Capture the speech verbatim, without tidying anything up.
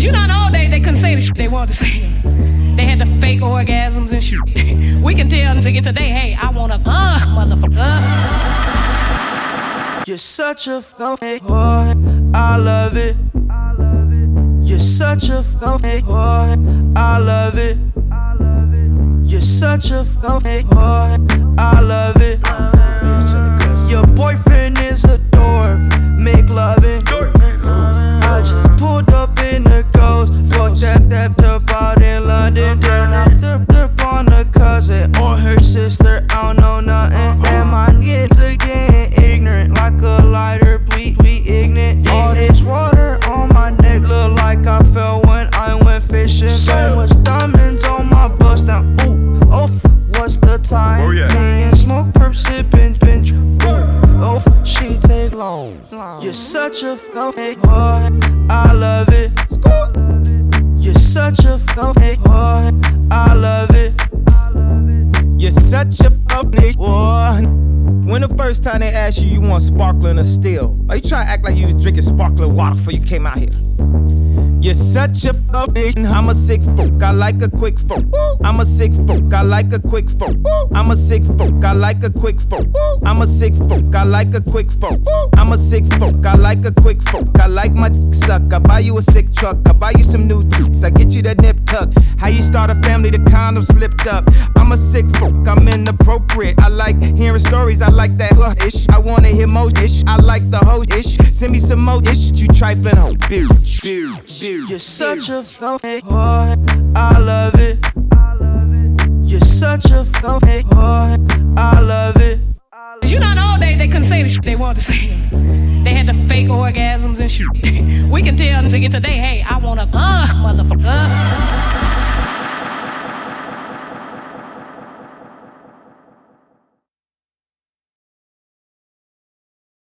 You know, in the old days they couldn't say the shit they wanted to say. They had the fake orgasms and shit. We can tell them today, hey, I want a uh, motherfucker. You're such a f***ing boy, I love it. You're such a f***ing boy, I love it. You're such a f***ing boy, I love it. Your boyfriend is a dork, make loving. I just pulled up in the ghost, fucked that that up out in London. Then I flipped up on a cousin or her sister, I don't know nothing. And my kids are getting ignorant, like a lighter, we, we ignorant. All this water on my neck look like I fell when I went fishing. So much diamonds on my bust now, ooh, oh, what's the time? Oh, yeah. Me and smoke, perp, sippin', binge, ooh, oh, she take long. You're such a f***ing boy, I love it. You're such a f***ing boy, I love it. You're such a f***ing boy. When the first time they asked you, you want sparkling or still? Are you trying to act like you was drinking sparkling water before you came out here? You're such a f***ing, I'm a sick folk, I like a quick folk. I'm a sick folk, I like a quick folk. I'm a sick folk, I like a quick folk. I'm a sick folk, I like a quick folk. I'm a sick folk, I like a quick folk. I like my dick suck, I buy you a sick truck. I buy you some new toots, I get you that nip tuck. How you start a family, the condom slipped up. I'm a sick folk, I'm inappropriate. I like hearing stories, I like that huh ish. I wanna hear more ish, I like the whole ish. Send me some more ish, you trifling hoe, bitch, bitch, bitch. You're such a f***ing boy, I love it. You're such a f***ing boy, I love it. You know, in the old days they couldn't say the shit they wanted to say. They had the fake orgasms and shit. We can tell them today, hey, I want a uh, motherfucker.